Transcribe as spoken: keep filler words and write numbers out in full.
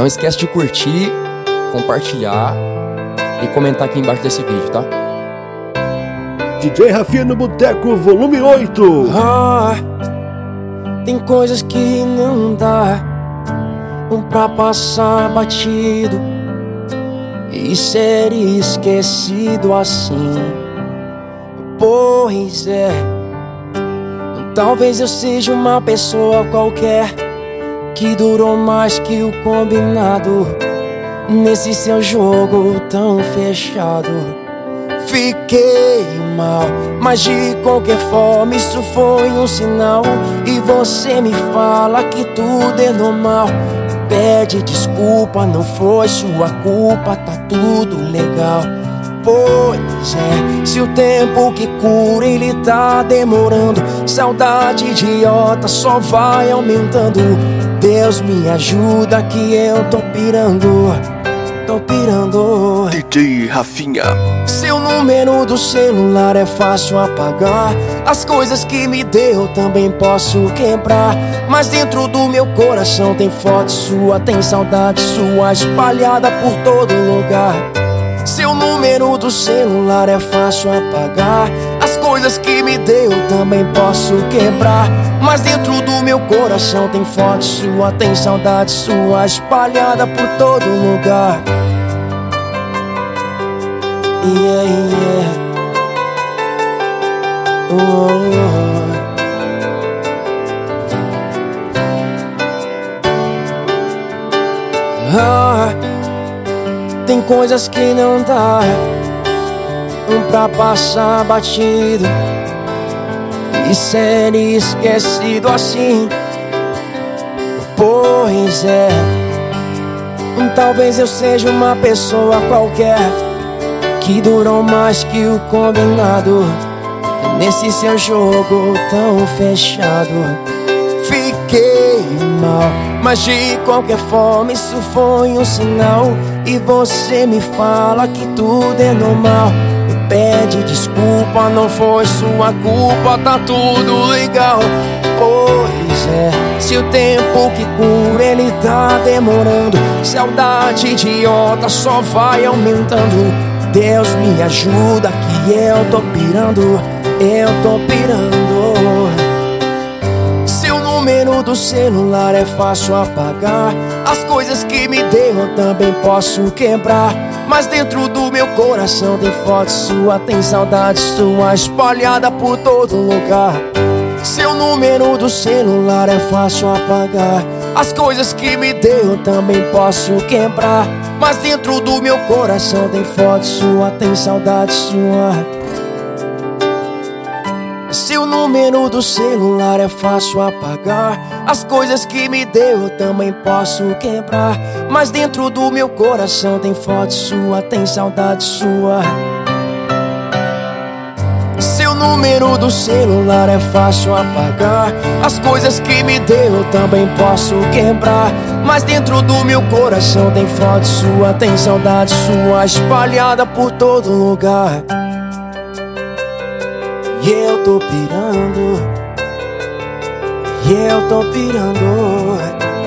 Não esquece de curtir, compartilhar e comentar aqui embaixo desse vídeo, tá? D J Rafinha no Boteco, volume oito. Ah, tem coisas que não dá um pra passar batido e ser esquecido assim. Pois é, talvez eu seja uma pessoa qualquer que durou mais que o combinado nesse seu jogo tão fechado. Fiquei mal, mas de qualquer forma isso foi um sinal. E você me fala que tudo é normal. Pede desculpa, não foi sua culpa, tá tudo legal. Pois é, se o tempo que cura ele tá demorando, saudade idiota só vai aumentando. Deus me ajuda que eu tô pirando, tô pirando. D J Rafinha. Seu número do celular é fácil apagar, as coisas que me deu também posso quebrar, mas dentro do meu coração tem foto sua, tem saudade sua espalhada por todo lugar. Seu número do celular é fácil apagar, as coisas que me deu também posso quebrar, mas dentro do meu coração tem foto sua, tem saudade sua espalhada por todo lugar. Yeah, yeah. Oh, oh. Ah, tem coisas que não dá um pra passar batido e ser esquecido assim. Pois é, talvez eu seja uma pessoa qualquer que durou mais que o combinado nesse seu jogo tão fechado. Fiquei mal, mas de qualquer forma isso foi um sinal. E você me fala que tudo é normal. Pede desculpa, não foi sua culpa, tá tudo legal. Pois é, se o tempo que cura ele tá demorando, saudade idiota só vai aumentando. Deus me ajuda que eu tô pirando, eu tô pirando. Seu número do celular é fácil apagar, as coisas que me deu eu também posso quebrar, mas dentro do meu coração tem foto sua, tem saudade sua espalhada por todo lugar. Seu número do celular é fácil apagar, as coisas que me deu eu também posso quebrar, mas dentro do meu coração tem foto sua, tem saudade sua. Seu número do celular é fácil apagar, as coisas que me deu eu também posso quebrar, mas dentro do meu coração tem foto sua, tem saudade sua. Seu número do celular é fácil apagar, as coisas que me deu eu também posso quebrar, mas dentro do meu coração tem foto sua, tem saudade sua espalhada por todo lugar. E eu tô pirando, e eu tô pirando.